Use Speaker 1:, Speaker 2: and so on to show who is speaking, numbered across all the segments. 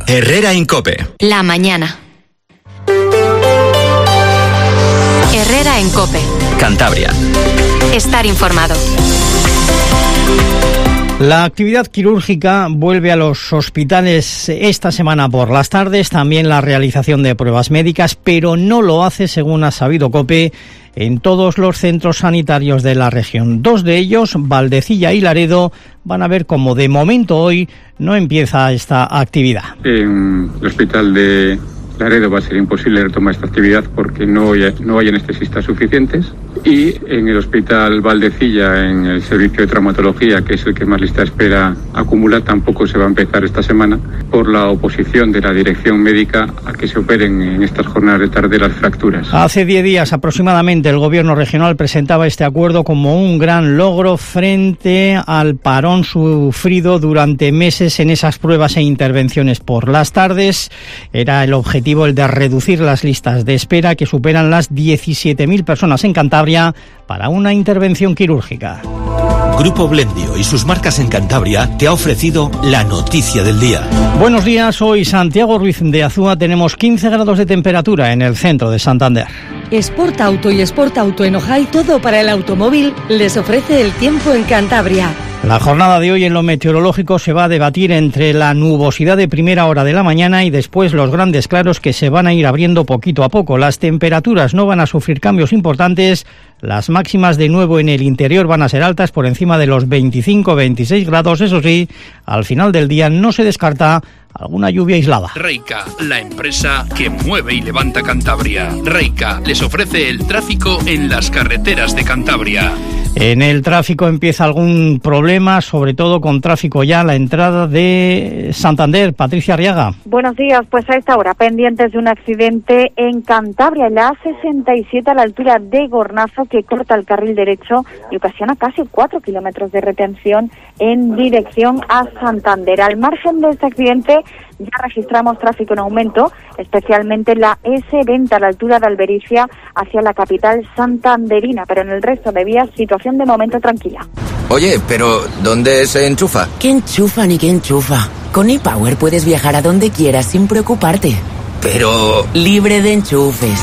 Speaker 1: Herrera en COPE.
Speaker 2: La mañana. Herrera en COPE.
Speaker 1: Cantabria.
Speaker 2: Estar informado.
Speaker 3: La actividad quirúrgica vuelve a los hospitales esta semana por las tardes, también la realización de pruebas médicas, pero no lo hace, según ha sabido COPE, en todos los centros sanitarios de la región. Dos de ellos, Valdecilla y Laredo, van a ver cómo de momento hoy no empieza esta actividad.
Speaker 4: En el hospital de Laredo va a ser imposible retomar esta actividad porque no hay anestesistas suficientes, y en el hospital Valdecilla, en el servicio de traumatología, que es el que más lista de espera acumula, tampoco se va a empezar esta semana por la oposición de la dirección médica a que se operen en estas jornadas de tarde las fracturas.
Speaker 3: Hace 10 días aproximadamente el gobierno regional presentaba este acuerdo como un gran logro frente al parón sufrido durante meses en esas pruebas e intervenciones por las tardes. Era el objetivo el de reducir las listas de espera, que superan las 17.000 personas en Cantabria para una intervención quirúrgica.
Speaker 5: Grupo Blendio y sus marcas en Cantabria te ha ofrecido la noticia del día.
Speaker 3: Buenos días, hoy Santiago Ruiz de Azúa, tenemos 15 grados de temperatura en el centro de Santander.
Speaker 6: Sport Auto y Sport Auto en Ojai, todo para el automóvil, les ofrece el tiempo en Cantabria.
Speaker 3: La jornada de hoy en lo meteorológico se va a debatir entre la nubosidad de primera hora de la mañana y después los grandes claros que se van a ir abriendo poquito a poco. Las temperaturas no van a sufrir cambios importantes. Las máximas de nuevo en el interior van a ser altas, por encima de los 25-26 grados. Eso sí, al final del día no se descarta alguna lluvia aislada.
Speaker 7: Reica, la empresa que mueve y levanta Cantabria. Reica les ofrece el tráfico en las carreteras de Cantabria.
Speaker 3: En el tráfico empieza algún problema, sobre todo con tráfico ya a la entrada de Santander. Patricia Arriaga.
Speaker 8: Buenos días, pues a esta hora pendientes de un accidente en Cantabria, en la A67 a la altura de Gornazo, que corta el carril derecho y ocasiona casi 4 kilómetros de retención en dirección a Santander. Al margen de este accidente ya registramos tráfico en aumento, especialmente en la S20 a la altura de Albericia hacia la capital santanderina, pero en el resto de vías situación de momento tranquila.
Speaker 9: Oye, pero ¿dónde se enchufa?
Speaker 10: ¿Qué enchufa ni qué enchufa? Con ePower puedes viajar a donde quieras sin preocuparte.
Speaker 9: Pero...
Speaker 10: libre de enchufes.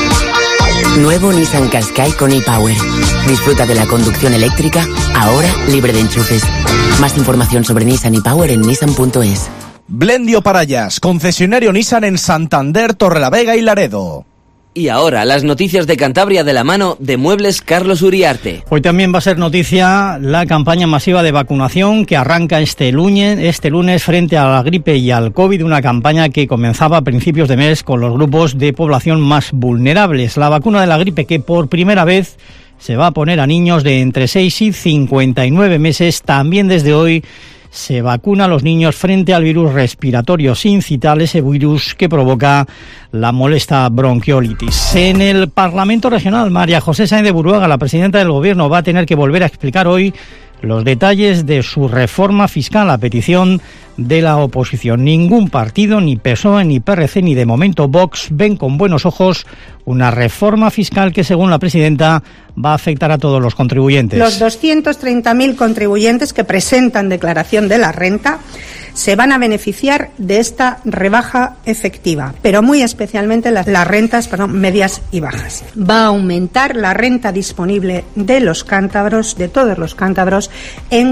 Speaker 10: Nuevo Nissan Qashqai con ePower. Disfruta de la conducción eléctrica, ahora libre de enchufes. Más información sobre Nissan ePower en nissan.es.
Speaker 11: Blendio Parayas, concesionario Nissan en Santander, Torrelavega y Laredo.
Speaker 12: Y ahora, las noticias de Cantabria de la mano de Muebles Carlos Uriarte.
Speaker 3: Hoy también va a ser noticia la campaña masiva de vacunación que arranca este lunes frente a la gripe y al COVID, una campaña que comenzaba a principios de mes con los grupos de población más vulnerables. La vacuna de la gripe, que por primera vez se va a poner a niños de entre 6 y 59 meses, también desde hoy se vacuna a los niños frente al virus respiratorio sincital, ese virus que provoca la molesta bronquiolitis. En el Parlamento Regional, María José Sáenz de Buruaga, la presidenta del Gobierno, va a tener que volver a explicar hoy los detalles de su reforma fiscal a petición de la oposición. Ningún partido, ni PSOE, ni PRC, ni de momento Vox, ven con buenos ojos una reforma fiscal que, según la presidenta, va a afectar a todos los contribuyentes.
Speaker 13: Los 230.000 contribuyentes que presentan declaración de la renta se van a beneficiar de esta rebaja efectiva, pero muy especialmente las rentas medias y bajas. Va a aumentar la renta disponible de los cántabros, de todos los cántabros, en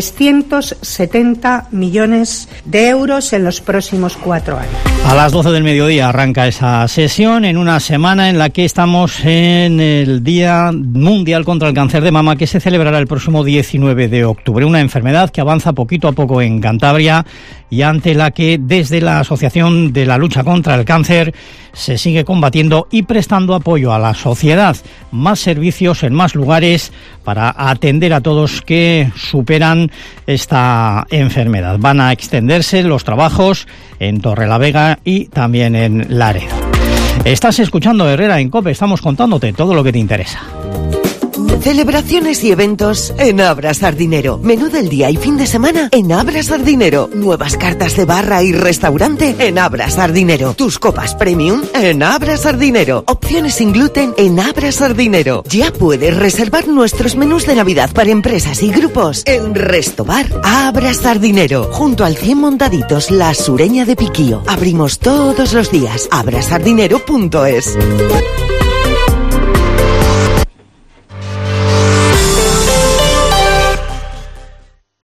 Speaker 13: 370 millones de euros en los próximos 4 años.
Speaker 3: A las 12 del mediodía arranca esa sesión, en una semana en la que estamos en el Día Mundial contra el Cáncer de Mama, que se celebrará el próximo 19 de octubre. Una enfermedad que avanza poquito a poco en Cantabria y ante la que desde la Asociación de la Lucha contra el Cáncer se sigue combatiendo y prestando apoyo a la sociedad. Más servicios en más lugares para atender a todos que superan esta enfermedad. Van a extenderse los trabajos en Torrelavega y también en Laredo. Estás escuchando Herrera en COPE, estamos contándote todo lo que te interesa.
Speaker 1: Celebraciones y eventos en Abra Sardinero. Menú del día y fin de semana en Abra Sardinero. Nuevas cartas de barra y restaurante en Abra Sardinero. Tus copas premium en Abra Sardinero. Opciones sin gluten en Abra Sardinero. Ya puedes reservar nuestros menús de Navidad para empresas y grupos en Restobar Abra Sardinero. Junto al 100 Montaditos, La Sureña de Piquío. Abrimos todos los días. abrasardinero.es.